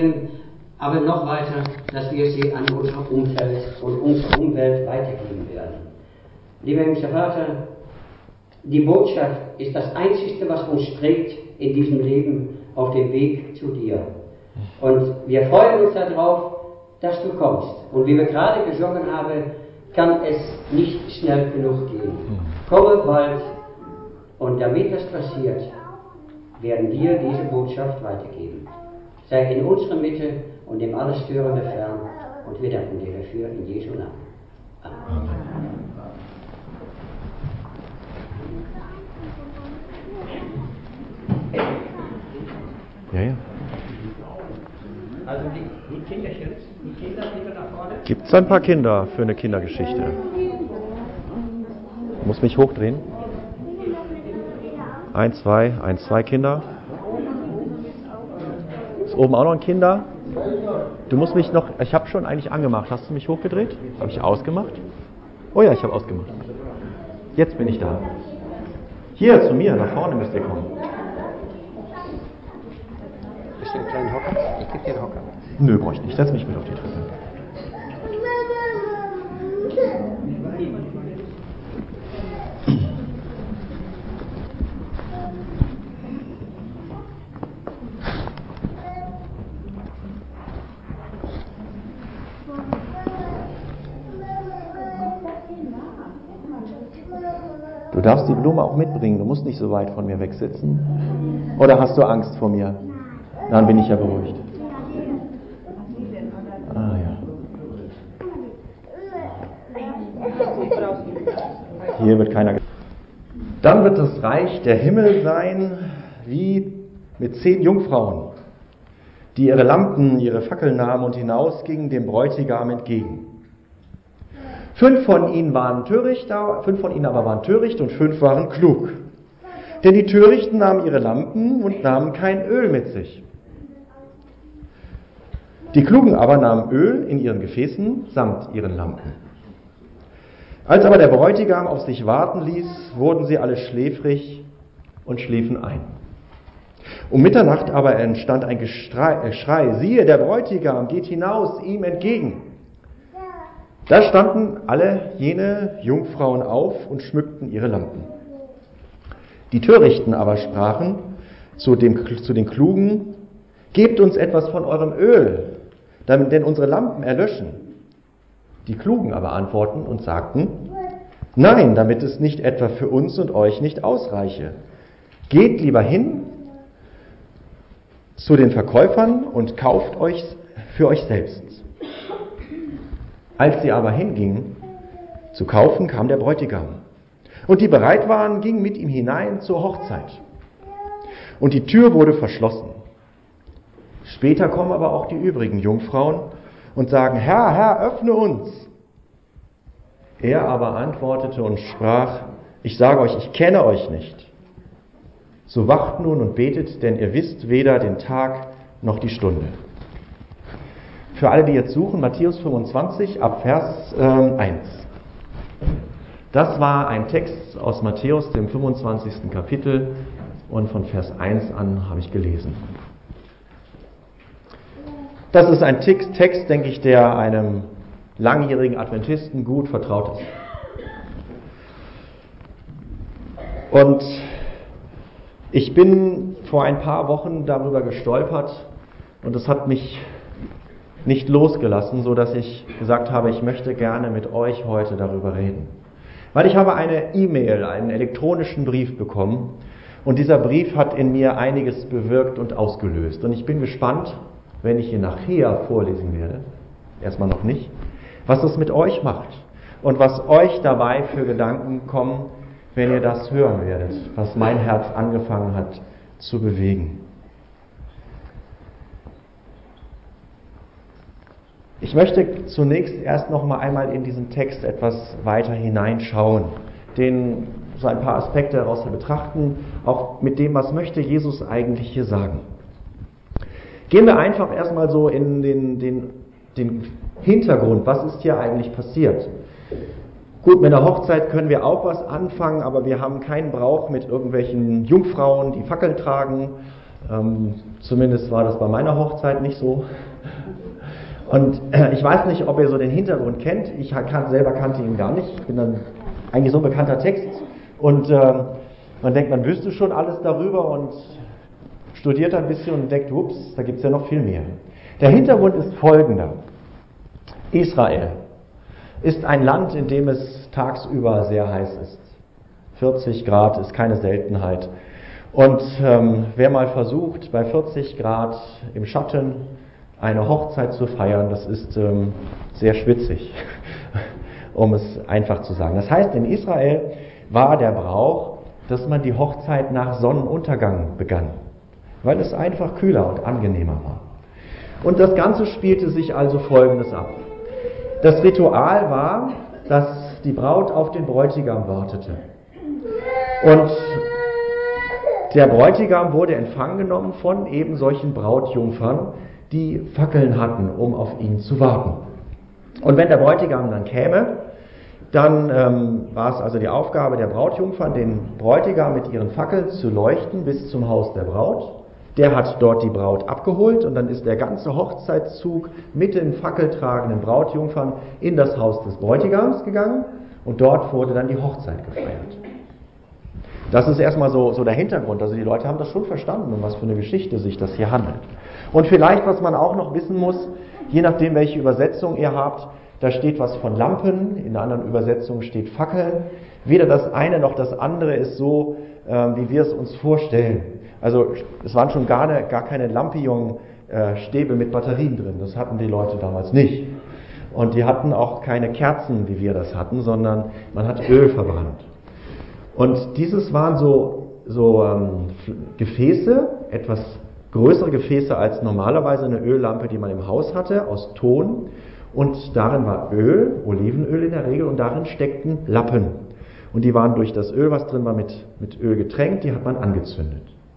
aber noch weiter, dass wir sie an unser Umfeld und unsere Umwelt weitergeben werden. Lieber himmlischer Vater, die Botschaft ist das Einzige, was uns trägt in diesem Leben auf dem Weg zu dir. Und wir freuen uns darauf, dass du kommst. Und wie wir gerade gesungen haben, kann es nicht schnell genug gehen. Komme bald, und damit das passiert, werden wir diese Botschaft weitergeben. Sei in unserer Mitte und dem alles Störende fern, und wir danken dir dafür in Jesu Namen. Amen. Ja. Also die Kinderchen, die Kinder bitte nach vorne. Gibt es ein paar Kinder für eine Kindergeschichte? Muss mich hochdrehen. 1, 2 Kinder. Ist oben auch noch ein Kinder? Du musst mich noch, ich habe schon eigentlich angemacht. Hast du mich hochgedreht? Habe ich ausgemacht? Oh ja, ich habe ausgemacht. Jetzt bin ich da. Hier, zu mir, nach vorne müsst ihr kommen. Ist ein kleiner Hocker? Ich gebe dir einen Hocker. Nö, brauche ich nicht. Setz mich mit auf die Treppe. Du darfst die Blume auch mitbringen. Du musst nicht so weit von mir wegsitzen. Oder hast du Angst vor mir? Dann bin ich ja beruhigt. Ah ja. Hier wird keiner. Dann wird das Reich der Himmel sein wie mit 10 Jungfrauen, die ihre Lampen, ihre Fackeln nahmen und hinausgingen dem Bräutigam entgegen. 5 von ihnen waren töricht, 5 von ihnen aber waren töricht und 5 waren klug. Denn die Törichten nahmen ihre Lampen und nahmen kein Öl mit sich. Die Klugen aber nahmen Öl in ihren Gefäßen samt ihren Lampen. Als aber der Bräutigam auf sich warten ließ, wurden sie alle schläfrig und schliefen ein. Um Mitternacht aber entstand ein Geschrei, siehe, der Bräutigam geht hinaus ihm entgegen. Da standen alle jene Jungfrauen auf und schmückten ihre Lampen. Die Törichten aber sprachen zu den Klugen, gebt uns etwas von eurem Öl, denn unsere Lampen erlöschen. Die Klugen aber antworten und sagten, nein, damit es nicht etwa für uns und euch nicht ausreiche. Geht lieber hin zu den Verkäufern und kauft euch für euch selbst. Als sie aber hingingen zu kaufen, kam der Bräutigam. Und die bereit waren, gingen mit ihm hinein zur Hochzeit. Und die Tür wurde verschlossen. Später kommen aber auch die übrigen Jungfrauen und sagen, Herr, Herr, öffne uns. Er aber antwortete und sprach, ich sage euch, ich kenne euch nicht. So wacht nun und betet, denn ihr wisst weder den Tag noch die Stunde. Für alle, die jetzt suchen, Matthäus 25 ab Vers 1. Das war ein Text aus Matthäus, dem 25. Kapitel, und von Vers 1 an habe ich gelesen. Das ist ein Text, denke ich, der einem langjährigen Adventisten gut vertraut ist. Und ich bin vor ein paar Wochen darüber gestolpert und es hat mich nicht losgelassen, so dass ich gesagt habe, ich möchte gerne mit euch heute darüber reden. Weil ich habe eine E-Mail, einen elektronischen Brief bekommen und dieser Brief hat in mir einiges bewirkt und ausgelöst. Und ich bin gespannt, wenn ich ihn nachher vorlesen werde, erstmal noch nicht, was es mit euch macht und was euch dabei für Gedanken kommen, wenn ihr das hören werdet, was mein Herz angefangen hat zu bewegen. Ich möchte zunächst erst noch mal einmal in diesen Text etwas weiter hineinschauen, so ein paar Aspekte daraus betrachten, auch mit dem, was möchte Jesus eigentlich hier sagen. Gehen wir einfach erstmal so in den Hintergrund, was ist hier eigentlich passiert. Gut, mit der Hochzeit können wir auch was anfangen, aber wir haben keinen Brauch mit irgendwelchen Jungfrauen, die Fackeln tragen. Zumindest war das bei meiner Hochzeit nicht so. Und ich weiß nicht, ob ihr so den Hintergrund kennt. Ich selber kannte ihn gar nicht. Ich bin dann eigentlich so ein bekannter Text. Und man denkt, man wüsste schon alles darüber und studiert ein bisschen und entdeckt, ups, da gibt es ja noch viel mehr. Der Hintergrund ist folgender. Israel ist ein Land, in dem es tagsüber sehr heiß ist. 40 Grad ist keine Seltenheit. Und wer mal versucht, bei 40 Grad im Schatten eine Hochzeit zu feiern, das ist sehr schwitzig, um es einfach zu sagen. Das heißt, in Israel war der Brauch, dass man die Hochzeit nach Sonnenuntergang begann, weil es einfach kühler und angenehmer war. Und das Ganze spielte sich also Folgendes ab. Das Ritual war, dass die Braut auf den Bräutigam wartete. Und der Bräutigam wurde in Empfang genommen von eben solchen Brautjungfern, die Fackeln hatten, um auf ihn zu warten. Und wenn der Bräutigam dann käme, dann war es also die Aufgabe der Brautjungfern, den Bräutigam mit ihren Fackeln zu leuchten bis zum Haus der Braut. Der hat dort die Braut abgeholt und dann ist der ganze Hochzeitszug mit den fackeltragenden Brautjungfern in das Haus des Bräutigams gegangen und dort wurde dann die Hochzeit gefeiert. Das ist erstmal so der Hintergrund. Also die Leute haben das schon verstanden, um was für eine Geschichte sich das hier handelt. Und vielleicht, was man auch noch wissen muss, je nachdem, welche Übersetzung ihr habt, da steht was von Lampen, in einer anderen Übersetzung steht Fackeln. Weder das eine noch das andere ist so, wie wir es uns vorstellen. Also es waren schon gar keine Lampion-Stäbe mit Batterien drin. Das hatten die Leute damals nicht. Und die hatten auch keine Kerzen, wie wir das hatten, sondern man hat Öl verbrannt. Und dieses waren so Gefäße, etwas größere Gefäße als normalerweise eine Öllampe, die man im Haus hatte, aus Ton. Und darin war Öl, Olivenöl in der Regel, und darin steckten Lappen. Und die waren durch das Öl, was drin war, mit Öl getränkt, die hat man angezündet.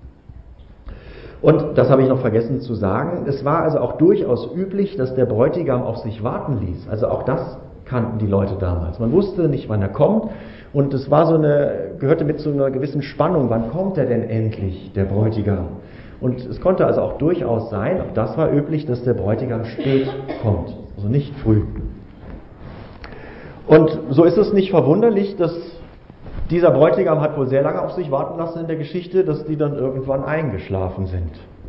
Und das habe ich noch vergessen zu sagen, es war also auch durchaus üblich, dass der Bräutigam auf sich warten ließ. Also auch das kannten die Leute damals. Man wusste nicht, wann er kommt. Und es war gehörte mit zu einer gewissen Spannung, wann kommt er denn endlich, der Bräutigam? Und es konnte also auch durchaus sein, auch das war üblich, dass der Bräutigam spät kommt, also nicht früh. Und so ist es nicht verwunderlich, dass dieser Bräutigam hat wohl sehr lange auf sich warten lassen in der Geschichte, dass die dann irgendwann eingeschlafen sind.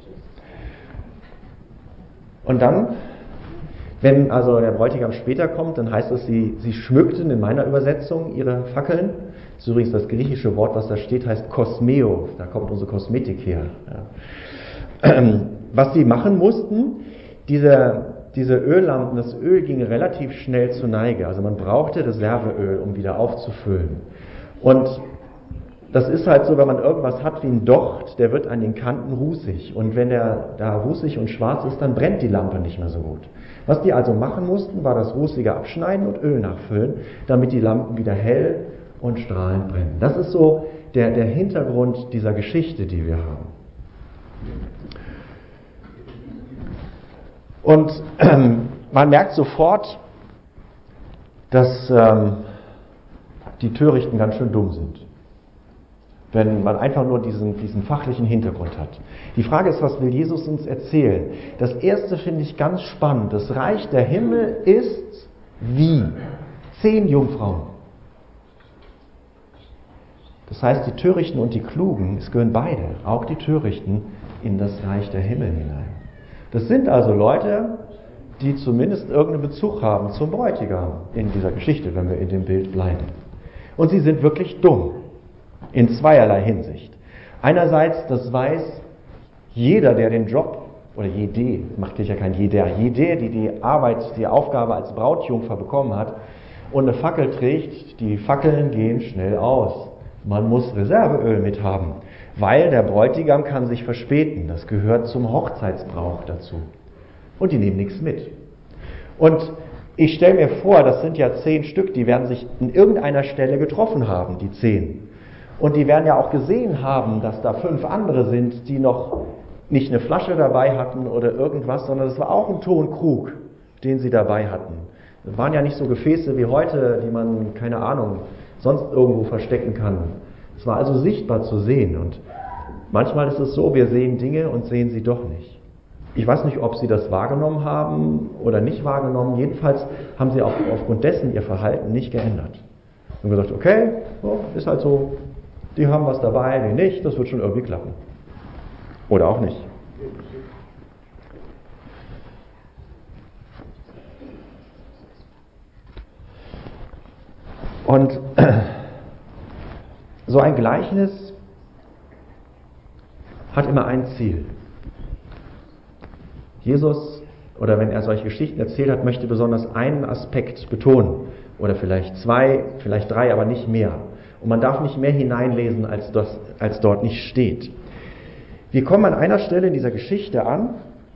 Und dann, wenn also der Bräutigam später kommt, dann heißt es, sie schmückten in meiner Übersetzung ihre Fackeln. Das ist übrigens das griechische Wort, was da steht, heißt Kosmeo. Da kommt unsere Kosmetik her. Ja. Was sie machen mussten, diese Öllampen, das Öl ging relativ schnell zur Neige. Also man brauchte Reserveöl, um wieder aufzufüllen. Und das ist halt so, wenn man irgendwas hat wie ein Docht, der wird an den Kanten rußig. Und wenn der da rußig und schwarz ist, dann brennt die Lampe nicht mehr so gut. Was die also machen mussten, war das Rußige abschneiden und Öl nachfüllen, damit die Lampen wieder hell und strahlend brennen. Das ist so der Hintergrund dieser Geschichte, die wir haben. Und man merkt sofort, dass die Törichten ganz schön dumm sind, wenn man einfach nur diesen fachlichen Hintergrund hat. Die Frage ist, was will Jesus uns erzählen? Das erste finde ich ganz spannend. Das Reich der Himmel ist wie 10 Jungfrauen. Das heißt, die Törichten und die Klugen, es gehören beide, auch die Törichten, in das Reich der Himmel hinein. Das sind also Leute, die zumindest irgendeinen Bezug haben zum Bräutigam in dieser Geschichte, wenn wir in dem Bild bleiben. Und sie sind wirklich dumm, in zweierlei Hinsicht. Einerseits, das weiß jeder, der den Job, oder jede, macht ja kein jeder, jede, die Aufgabe als Brautjungfer bekommen hat und eine Fackel trägt, die Fackeln gehen schnell aus. Man muss Reserveöl mit haben, weil der Bräutigam kann sich verspäten. Das gehört zum Hochzeitsbrauch dazu. Und die nehmen nichts mit. Und ich stelle mir vor, das sind ja 10 Stück, die werden sich an irgendeiner Stelle getroffen haben, die 10. Und die werden ja auch gesehen haben, dass da 5 andere sind, die noch nicht eine Flasche dabei hatten oder irgendwas, sondern es war auch ein Tonkrug, den sie dabei hatten. Das waren ja nicht so Gefäße wie heute, die man, keine Ahnung, sonst irgendwo verstecken kann. Es war also sichtbar zu sehen. Und Manchmal ist es so, wir sehen Dinge und sehen sie doch nicht. Ich weiß nicht, ob sie das wahrgenommen haben oder nicht wahrgenommen. Jedenfalls haben sie auch aufgrund dessen ihr Verhalten nicht geändert. Und gesagt, okay, so, ist halt so, die haben was dabei, die nicht, das wird schon irgendwie klappen. Oder auch nicht. Und so ein Gleichnis hat immer ein Ziel. Jesus, oder wenn er solche Geschichten erzählt hat, möchte besonders einen Aspekt betonen. Oder vielleicht 2, vielleicht 3, aber nicht mehr. Und man darf nicht mehr hineinlesen, als dort nicht steht. Wir kommen an einer Stelle in dieser Geschichte an,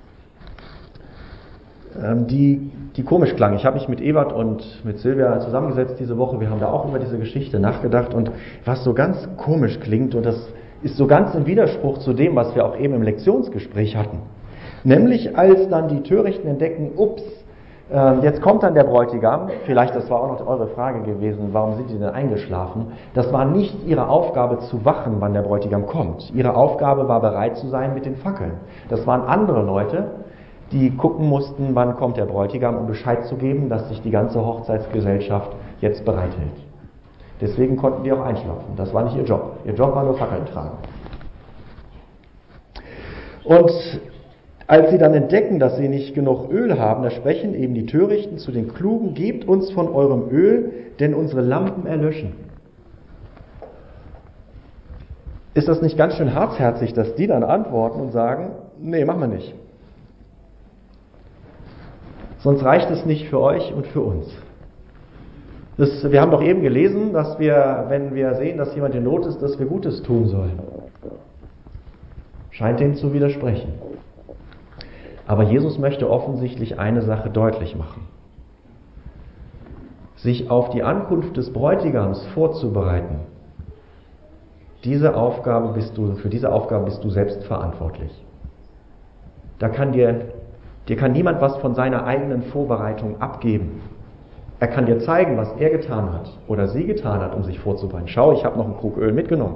die komisch klang. Ich habe mich mit Ewart und mit Silvia zusammengesetzt diese Woche. Wir haben da auch über diese Geschichte nachgedacht. Und was so ganz komisch klingt, und das ist so ganz im Widerspruch zu dem, was wir auch eben im Lektionsgespräch hatten. Nämlich als dann die Törichten entdecken, ups, jetzt kommt dann der Bräutigam, vielleicht das war auch noch eure Frage gewesen, warum sind die denn eingeschlafen? Das war nicht ihre Aufgabe zu wachen, wann der Bräutigam kommt. Ihre Aufgabe war bereit zu sein mit den Fackeln. Das waren andere Leute, die gucken mussten, wann kommt der Bräutigam, um Bescheid zu geben, dass sich die ganze Hochzeitsgesellschaft jetzt bereithält. Deswegen konnten die auch einschlafen. Das war nicht ihr Job. Ihr Job war nur Fackeln tragen. Und als sie dann entdecken, dass sie nicht genug Öl haben, da sprechen eben die Törichten zu den Klugen, gebt uns von eurem Öl, denn unsere Lampen erlöschen. Ist das nicht ganz schön herzherzig, dass die dann antworten und sagen, nee, machen wir nicht. Sonst reicht es nicht für euch und für uns. Wir haben doch eben gelesen, dass wir, wenn wir sehen, dass jemand in Not ist, dass wir Gutes tun sollen. Scheint dem zu widersprechen. Aber Jesus möchte offensichtlich eine Sache deutlich machen. Sich auf die Ankunft des Bräutigams vorzubereiten, für diese Aufgabe bist du selbst verantwortlich. Dir kann niemand was von seiner eigenen Vorbereitung abgeben. Er kann dir zeigen, was er getan hat oder sie getan hat, um sich vorzubereiten. Schau, ich habe noch einen Krug Öl mitgenommen.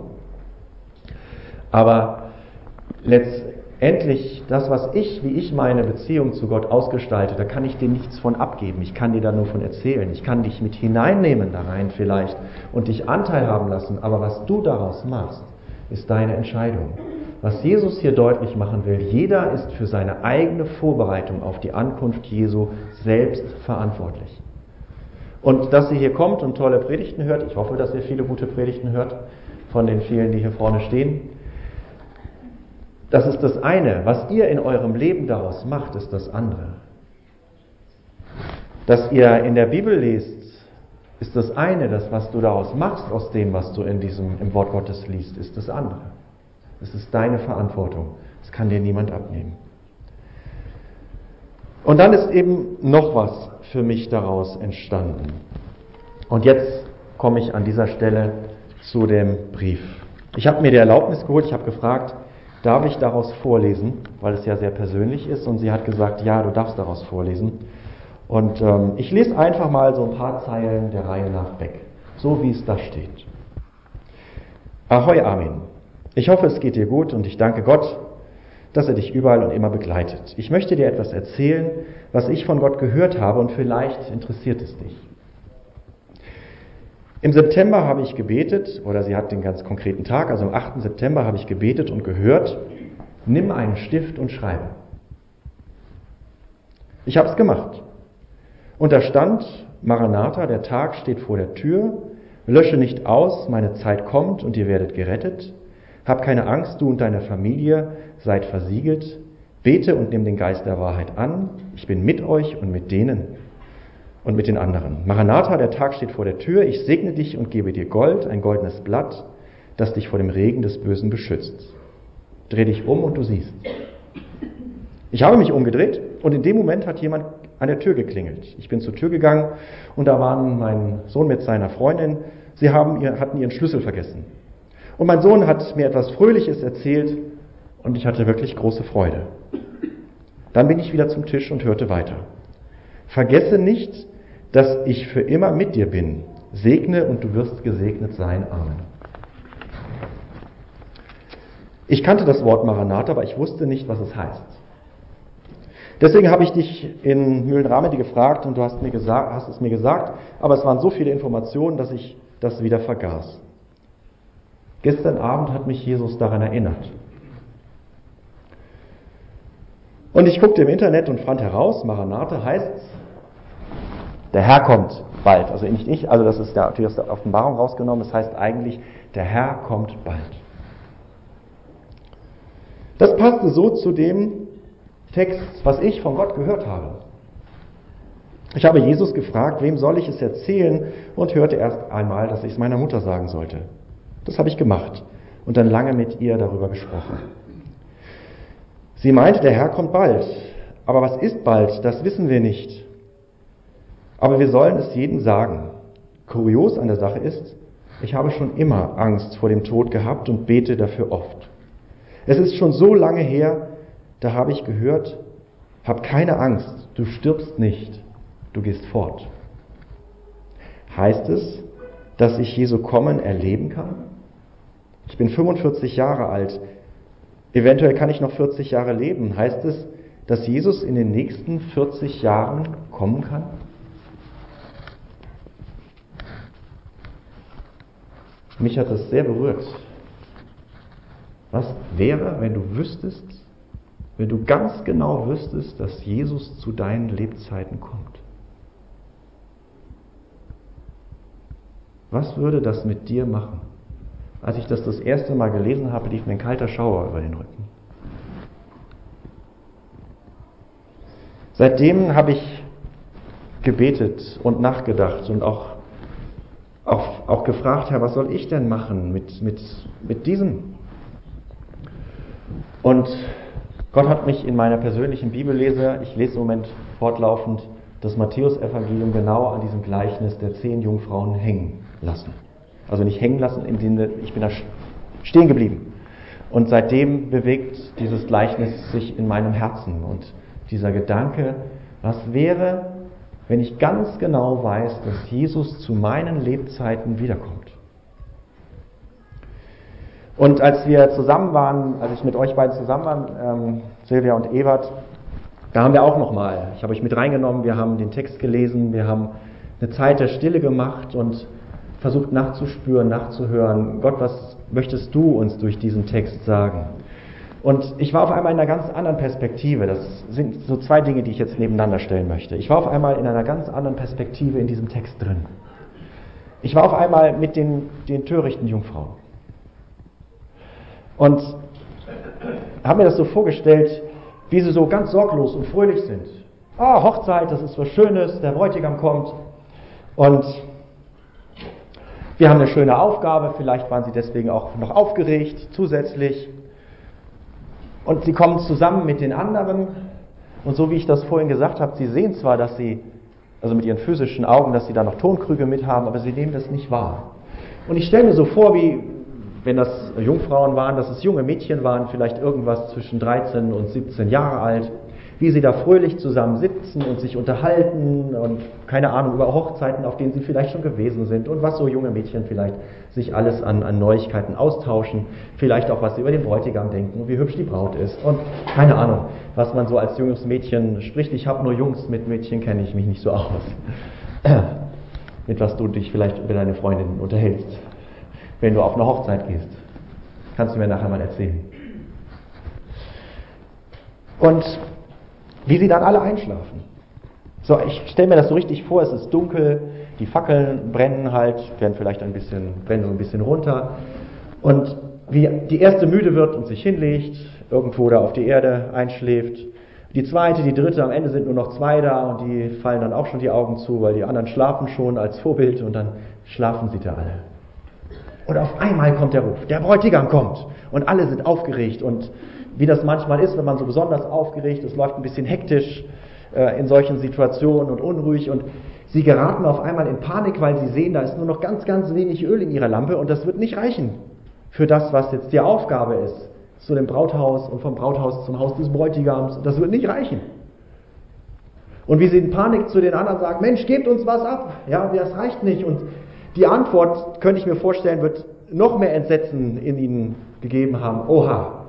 Aber letztendlich, wie ich meine Beziehung zu Gott ausgestalte, da kann ich dir nichts von abgeben. Ich kann dir da nur von erzählen. Ich kann dich mit hineinnehmen da rein vielleicht und dich Anteil haben lassen. Aber was du daraus machst, ist deine Entscheidung. Was Jesus hier deutlich machen will, jeder ist für seine eigene Vorbereitung auf die Ankunft Jesu selbst verantwortlich. Und dass ihr hier kommt und tolle Predigten hört, ich hoffe, dass ihr viele gute Predigten hört, von den vielen, die hier vorne stehen, das ist das eine. Was ihr in eurem Leben daraus macht, ist das andere. Dass ihr in der Bibel lest, ist das eine. Das, was du daraus machst, aus dem, was du im Wort Gottes liest, ist das andere. Es ist deine Verantwortung. Das kann dir niemand abnehmen. Und dann ist eben noch was für mich daraus entstanden. Und jetzt komme ich an dieser Stelle zu dem Brief. Ich habe mir die Erlaubnis geholt, ich habe gefragt, darf ich daraus vorlesen, weil es ja sehr persönlich ist, und sie hat gesagt, ja, du darfst daraus vorlesen. Und ich lese einfach mal so ein paar Zeilen der Reihe nach weg, so wie es da steht. Ahoi Armin, ich hoffe, es geht dir gut und ich danke Gott, dass er dich überall und immer begleitet. Ich möchte dir etwas erzählen, was ich von Gott gehört habe, und vielleicht interessiert es dich. Im September habe ich gebetet, oder sie hat den ganz konkreten Tag, also am 8. September habe ich gebetet und gehört, nimm einen Stift und schreibe. Ich habe es gemacht. Und da stand, Maranatha, der Tag steht vor der Tür, lösche nicht aus, meine Zeit kommt und ihr werdet gerettet. Hab keine Angst, du und deine Familie seid versiegelt. Bete und nimm den Geist der Wahrheit an. Ich bin mit euch und mit denen und mit den anderen. Maranatha, der Tag steht vor der Tür. Ich segne dich und gebe dir Gold, ein goldenes Blatt, das dich vor dem Regen des Bösen beschützt. Dreh dich um und du siehst. Ich habe mich umgedreht und in dem Moment hat jemand an der Tür geklingelt. Ich bin zur Tür gegangen und da waren mein Sohn mit seiner Freundin. Sie hatten ihren Schlüssel vergessen. Und mein Sohn hat mir etwas Fröhliches erzählt und ich hatte wirklich große Freude. Dann bin ich wieder zum Tisch und hörte weiter. Vergesse nicht, dass ich für immer mit dir bin. Segne und du wirst gesegnet sein. Amen. Ich kannte das Wort Maranatha, aber ich wusste nicht, was es heißt. Deswegen habe ich dich in Mühlenramedi gefragt und du hast es mir gesagt, aber es waren so viele Informationen, dass ich das wieder vergaß. Gestern Abend hat mich Jesus daran erinnert. Und ich guckte im Internet und fand heraus, Maranatha heißt, der Herr kommt bald. Also nicht ich, also das ist ja natürlich aus der Offenbarung rausgenommen, das heißt eigentlich, der Herr kommt bald. Das passte so zu dem Text, was ich von Gott gehört habe. Ich habe Jesus gefragt, wem soll ich es erzählen, und hörte erst einmal, dass ich es meiner Mutter sagen sollte. Das habe ich gemacht und dann lange mit ihr darüber gesprochen. Sie meinte, der Herr kommt bald. Aber was ist bald? Das wissen wir nicht. Aber wir sollen es jedem sagen. Kurios an der Sache ist, ich habe schon immer Angst vor dem Tod gehabt und bete dafür oft. Es ist schon so lange her, da habe ich gehört, hab keine Angst, du stirbst nicht, du gehst fort. Heißt es, dass ich Jesu Kommen erleben kann? Ich bin 45 Jahre alt. Eventuell kann ich noch 40 Jahre leben. Heißt es, dass Jesus in den nächsten 40 Jahren kommen kann? Mich hat das sehr berührt. Was wäre, wenn du wüsstest, wenn du ganz genau wüsstest, dass Jesus zu deinen Lebzeiten kommt? Was würde das mit dir machen? Als ich das erste Mal gelesen habe, lief mir ein kalter Schauer über den Rücken. Seitdem habe ich gebetet und nachgedacht und auch gefragt, Herr, was soll ich denn machen mit diesem? Und Gott hat mich in meiner persönlichen Bibellese, ich lese im Moment fortlaufend das Matthäus-Evangelium, genau an diesem Gleichnis der 10 Jungfrauen hängen lassen. Also nicht hängen lassen, ich bin da stehen geblieben. Und seitdem bewegt dieses Gleichnis sich in meinem Herzen. Und dieser Gedanke, was wäre, wenn ich ganz genau weiß, dass Jesus zu meinen Lebzeiten wiederkommt? Und als wir zusammen waren, als ich mit euch beiden zusammen war, Silvia und Ewart, da haben wir auch nochmal, ich habe euch mit reingenommen, wir haben den Text gelesen, wir haben eine Zeit der Stille gemacht und versucht nachzuspüren, nachzuhören. Gott, was möchtest du uns durch diesen Text sagen? Und ich war auf einmal in einer ganz anderen Perspektive. Das sind so 2 Dinge, die ich jetzt nebeneinander stellen möchte. Ich war auf einmal in einer ganz anderen Perspektive in diesem Text drin. Ich war auf einmal mit den törichten Jungfrauen. Und habe mir das so vorgestellt, wie sie so ganz sorglos und fröhlich sind. Hochzeit, das ist was Schönes, der Bräutigam kommt. Und wir haben eine schöne Aufgabe, vielleicht waren sie deswegen auch noch aufgeregt, zusätzlich. Und sie kommen zusammen mit den anderen. Und so wie ich das vorhin gesagt habe, sie sehen zwar, dass sie, also mit ihren physischen Augen, dass sie da noch Tonkrüge mit haben, aber sie nehmen das nicht wahr. Und ich stelle mir so vor, wie, wenn das Jungfrauen waren, dass es junge Mädchen waren, vielleicht irgendwas zwischen 13 und 17 Jahre alt, wie sie da fröhlich zusammen sitzen und sich unterhalten und keine Ahnung über Hochzeiten, auf denen sie vielleicht schon gewesen sind und was so junge Mädchen vielleicht sich alles an Neuigkeiten austauschen, vielleicht auch was sie über den Bräutigam denken und wie hübsch die Braut ist und keine Ahnung, was man so als junges Mädchen spricht. Ich habe nur Jungs, mit Mädchen kenne ich mich nicht so aus. Mit was du dich vielleicht über deine Freundin unterhältst, wenn du auf eine Hochzeit gehst. Kannst du mir nachher mal erzählen. Und wie sie dann alle einschlafen. So, ich stelle mir das so richtig vor, es ist dunkel, die Fackeln brennen halt, brennen so ein bisschen runter. Und wie die erste müde wird und sich hinlegt, irgendwo da auf die Erde einschläft. Die zweite, die dritte, am Ende sind nur noch 2 da und die fallen dann auch schon die Augen zu, weil die anderen schlafen schon als Vorbild und dann schlafen sie da alle. Und auf einmal kommt der Ruf, der Bräutigam kommt und alle sind aufgeregt und wie das manchmal ist, wenn man so besonders aufgeregt ist, läuft ein bisschen hektisch in solchen Situationen und unruhig und sie geraten auf einmal in Panik, weil sie sehen, da ist nur noch ganz, ganz wenig Öl in ihrer Lampe und das wird nicht reichen für das, was jetzt die Aufgabe ist, zu dem Brauthaus und vom Brauthaus zum Haus des Bräutigams. Das wird nicht reichen. Und wie sie in Panik zu den anderen sagen, Mensch, gebt uns was ab, ja, das reicht nicht. Und die Antwort, könnte ich mir vorstellen, wird noch mehr Entsetzen in ihnen gegeben haben. Oha,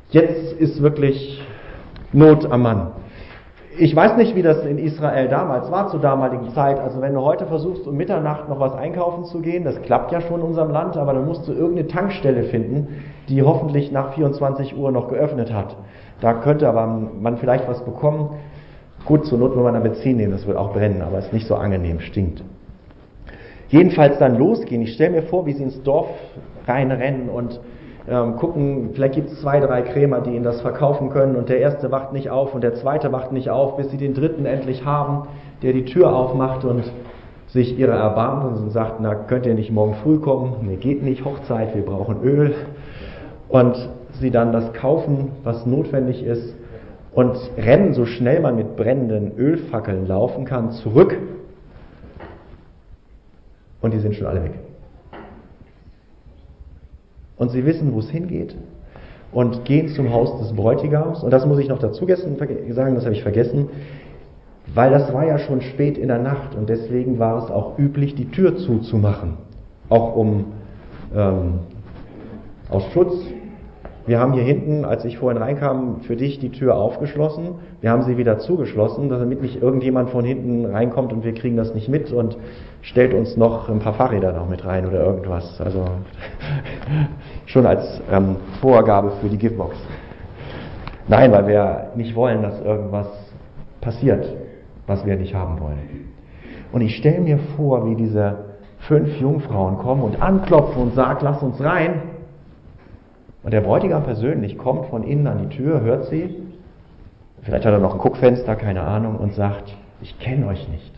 Jetzt ist wirklich Not am Mann. Ich weiß nicht, wie das in Israel damals war, zur damaligen Zeit. Also wenn du heute versuchst, um Mitternacht noch was einkaufen zu gehen, das klappt ja schon in unserem Land, aber dann musst du irgendeine Tankstelle finden, die hoffentlich nach 24 Uhr noch geöffnet hat. Da könnte aber man vielleicht was bekommen. Gut, zur Not, wenn man da Benzin nehmen, das wird auch brennen, aber ist nicht so angenehm, stinkt. Jedenfalls dann losgehen. Ich stelle mir vor, wie sie ins Dorf reinrennen und gucken, vielleicht gibt es 2, 3 Krämer, die ihnen das verkaufen können und der erste wacht nicht auf und der zweite wacht nicht auf, bis sie den dritten endlich haben, der die Tür aufmacht und sich ihrer erbarmt und sagt, na, könnt ihr nicht morgen früh kommen? Nee, geht nicht, Hochzeit, wir brauchen Öl. Und sie dann das kaufen, was notwendig ist und rennen, so schnell man mit brennenden Ölfackeln laufen kann, zurück und die sind schon alle weg. Und sie wissen, wo es hingeht und gehen zum Haus des Bräutigams. Und das muss ich noch dazu sagen, das habe ich vergessen, weil das war ja schon spät in der Nacht und deswegen war es auch üblich, die Tür zuzumachen. Auch aus Schutz. Wir haben hier hinten, als ich vorhin reinkam, für dich die Tür aufgeschlossen. Wir haben sie wieder zugeschlossen, damit nicht irgendjemand von hinten reinkommt und wir kriegen das nicht mit und stellt uns noch ein paar Fahrräder noch mit rein oder irgendwas. Also schon als Vorgabe für die Giftbox. Nein, weil wir nicht wollen, dass irgendwas passiert, was wir nicht haben wollen. Und ich stelle mir vor, wie diese 5 Jungfrauen kommen und anklopfen und sagen, lass uns rein. Und der Bräutigam persönlich kommt von innen an die Tür, hört sie, vielleicht hat er noch ein Guckfenster, keine Ahnung, und sagt, ich kenne euch nicht.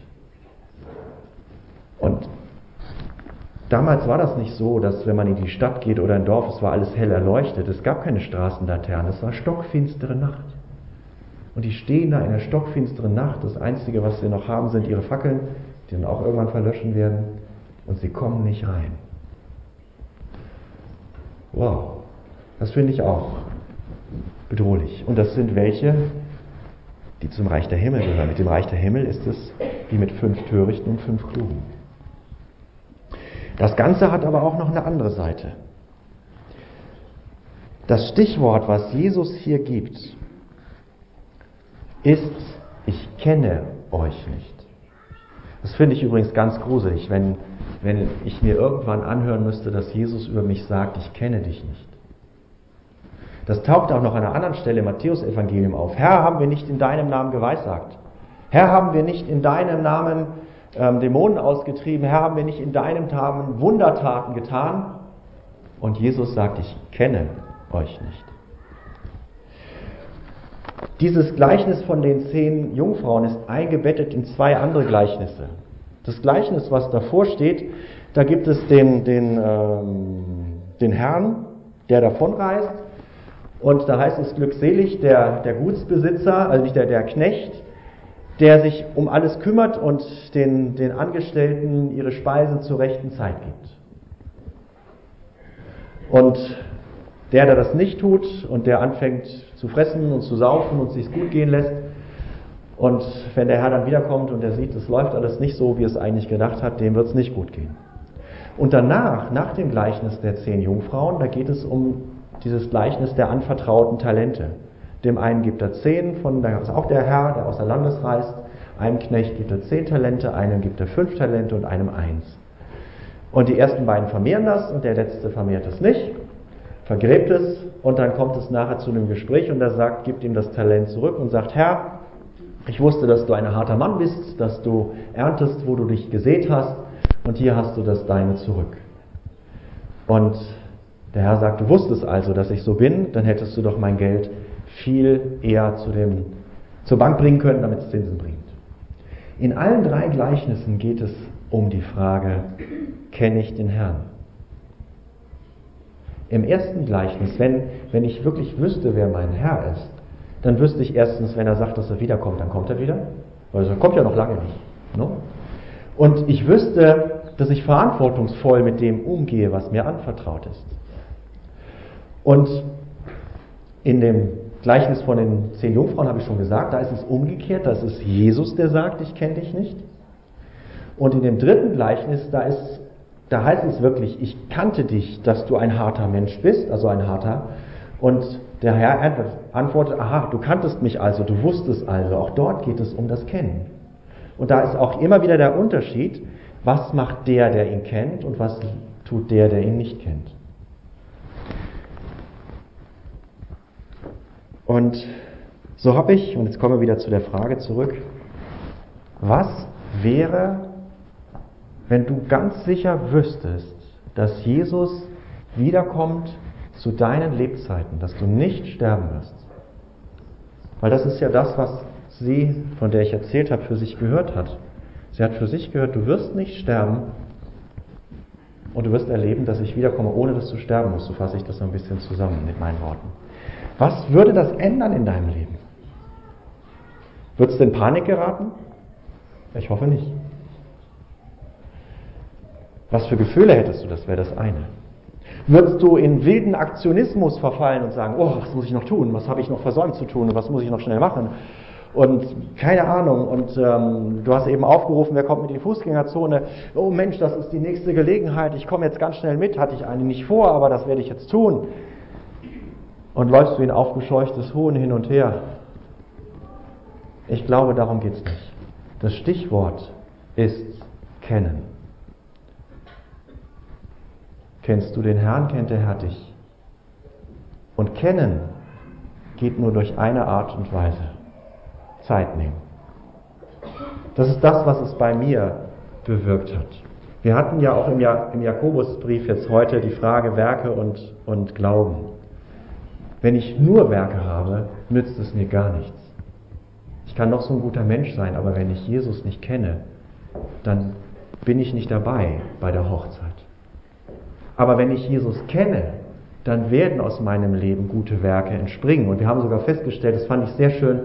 Und damals war das nicht so, dass wenn man in die Stadt geht oder ein Dorf, es war alles hell erleuchtet, es gab keine Straßenlaternen, es war stockfinstere Nacht. Und die stehen da in der stockfinsteren Nacht, das Einzige, was sie noch haben, sind ihre Fackeln, die dann auch irgendwann verlöschen werden, und sie kommen nicht rein. Wow. Das finde ich auch bedrohlich. Und das sind welche, die zum Reich der Himmel gehören. Mit dem Reich der Himmel ist es wie mit 5 Törichten und 5 Klugen. Das Ganze hat aber auch noch eine andere Seite. Das Stichwort, was Jesus hier gibt, ist, ich kenne euch nicht. Das finde ich übrigens ganz gruselig, wenn ich mir irgendwann anhören müsste, dass Jesus über mich sagt, ich kenne dich nicht. Das taucht auch noch an einer anderen Stelle im Matthäus-Evangelium auf. Herr, haben wir nicht in deinem Namen geweissagt? Herr, haben wir nicht in deinem Namen Dämonen ausgetrieben? Herr, haben wir nicht in deinem Namen Wundertaten getan? Und Jesus sagt, ich kenne euch nicht. Dieses Gleichnis von den 10 Jungfrauen ist eingebettet in 2 andere Gleichnisse. Das Gleichnis, was davor steht, da gibt es den Herrn, der davonreist. Und da heißt es glückselig, der Gutsbesitzer, also nicht der Knecht, der sich um alles kümmert und den Angestellten ihre Speise zur rechten Zeit gibt. Und der das nicht tut und der anfängt zu fressen und zu saufen und sich's gut gehen lässt, und wenn der Herr dann wiederkommt und er sieht, es läuft alles nicht so, wie es eigentlich gedacht hat, dem wird's nicht gut gehen. Und danach, nach dem Gleichnis der 10 Jungfrauen, da geht es um dieses Gleichnis der anvertrauten Talente. Dem einen gibt er 10, das ist auch der Herr, der außer Landes reist. Einem Knecht gibt er 10 Talente, einem gibt er 5 Talente und einem 1. Und die ersten beiden vermehren das und der letzte vermehrt es nicht, vergräbt es und dann kommt es nachher zu einem Gespräch und er sagt, gibt ihm das Talent zurück und sagt, Herr, ich wusste, dass du ein harter Mann bist, dass du erntest, wo du dich gesät hast und hier hast du das Deine zurück. Und der Herr sagt, du wusstest also, dass ich so bin, dann hättest du doch mein Geld viel eher zur Bank bringen können, damit es Zinsen bringt. In allen 3 Gleichnissen geht es um die Frage, kenne ich den Herrn? Im ersten Gleichnis, wenn ich wirklich wüsste, wer mein Herr ist, dann wüsste ich erstens, wenn er sagt, dass er wiederkommt, dann kommt er wieder, weil er kommt ja noch lange nicht. Ne? Und ich wüsste, dass ich verantwortungsvoll mit dem umgehe, was mir anvertraut ist. Und in dem Gleichnis von den 10 Jungfrauen habe ich schon gesagt, da ist es umgekehrt, da ist es Jesus, der sagt, ich kenne dich nicht. Und in dem dritten Gleichnis, da heißt es wirklich, ich kannte dich, dass du ein harter Mensch bist, also ein harter, und der Herr antwortet, aha, du kanntest mich also, du wusstest also. Auch dort geht es um das Kennen. Und da ist auch immer wieder der Unterschied, was macht der ihn kennt und was tut der ihn nicht kennt. Und so habe ich, und jetzt kommen wir wieder zu der Frage zurück, was wäre, wenn du ganz sicher wüsstest, dass Jesus wiederkommt zu deinen Lebzeiten, dass du nicht sterben wirst? Weil das ist ja das, was sie, von der ich erzählt habe, für sich gehört hat. Sie hat für sich gehört, du wirst nicht sterben und du wirst erleben, dass ich wiederkomme, ohne dass du sterben musst. So fasse ich das noch ein bisschen zusammen mit meinen Worten. Was würde das ändern in deinem Leben? Würdest du in Panik geraten? Ich hoffe nicht. Was für Gefühle hättest du? Das wäre das eine. Würdest du in wilden Aktionismus verfallen und sagen, oh, was muss ich noch tun? Was habe ich noch versäumt zu tun? Und was muss ich noch schnell machen? Und keine Ahnung. Und du hast eben aufgerufen, wer kommt mit in die Fußgängerzone? Oh Mensch, das ist die nächste Gelegenheit. Ich komme jetzt ganz schnell mit. Hatte ich eigentlich nicht vor, aber das werde ich jetzt tun. Und läufst du in aufgescheuchtes Huhn hin und her? Ich glaube, darum geht es nicht. Das Stichwort ist kennen. Kennst du den Herrn, kennt der Herr dich. Und kennen geht nur durch eine Art und Weise. Zeit nehmen. Das ist das, was es bei mir bewirkt hat. Wir hatten ja auch im Jakobusbrief jetzt heute die Frage Werke und Glauben. Wenn ich nur Werke habe, nützt es mir gar nichts. Ich kann noch so ein guter Mensch sein, aber wenn ich Jesus nicht kenne, dann bin ich nicht dabei bei der Hochzeit. Aber wenn ich Jesus kenne, dann werden aus meinem Leben gute Werke entspringen. Und wir haben sogar festgestellt, das fand ich sehr schön,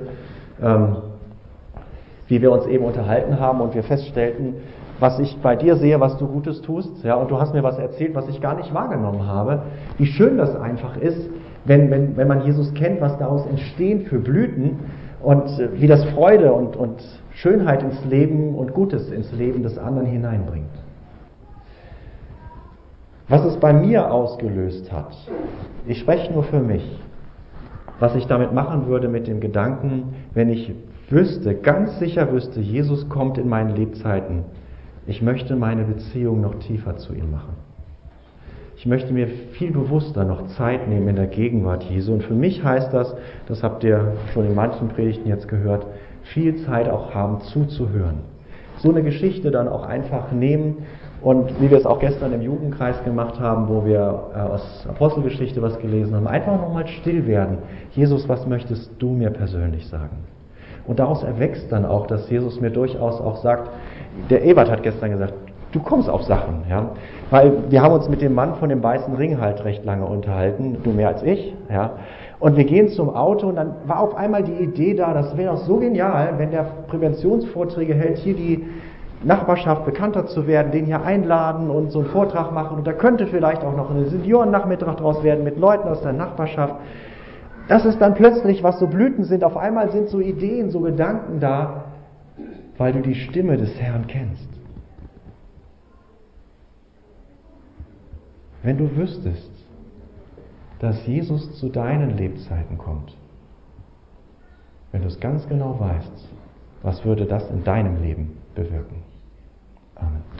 wie wir uns eben unterhalten haben und wir feststellten, was ich bei dir sehe, was du Gutes tust. Ja, und du hast mir was erzählt, was ich gar nicht wahrgenommen habe. Wie schön das einfach ist, wenn man Jesus kennt, was daraus entstehen für Blüten und wie das Freude und Schönheit ins Leben und Gutes ins Leben des anderen hineinbringt. Was es bei mir ausgelöst hat, ich spreche nur für mich, was ich damit machen würde mit dem Gedanken, wenn ich wüsste, ganz sicher wüsste, Jesus kommt in meinen Lebzeiten, ich möchte meine Beziehung noch tiefer zu ihm machen. Ich möchte mir viel bewusster noch Zeit nehmen in der Gegenwart Jesu. Und für mich heißt das habt ihr schon in manchen Predigten jetzt gehört, viel Zeit auch haben zuzuhören. So eine Geschichte dann auch einfach nehmen und wie wir es auch gestern im Jugendkreis gemacht haben, wo wir aus Apostelgeschichte was gelesen haben, einfach nochmal still werden. Jesus, was möchtest du mir persönlich sagen? Und daraus erwächst dann auch, dass Jesus mir durchaus auch sagt, der Ebert hat gestern gesagt, du kommst auf Sachen, ja, weil wir haben uns mit dem Mann von dem weißen Ring halt recht lange unterhalten, du mehr als ich, ja, und wir gehen zum Auto und dann war auf einmal die Idee da, das wäre doch so genial, wenn der Präventionsvorträge hält, hier die Nachbarschaft bekannter zu werden, den hier einladen und so einen Vortrag machen und da könnte vielleicht auch noch ein Seniorennachmittag draus werden mit Leuten aus der Nachbarschaft. Das ist dann plötzlich, was so Blüten sind, auf einmal sind so Ideen, so Gedanken da, weil du die Stimme des Herrn kennst. Wenn du wüsstest, dass Jesus zu deinen Lebzeiten kommt, wenn du es ganz genau weißt, was würde das in deinem Leben bewirken? Amen.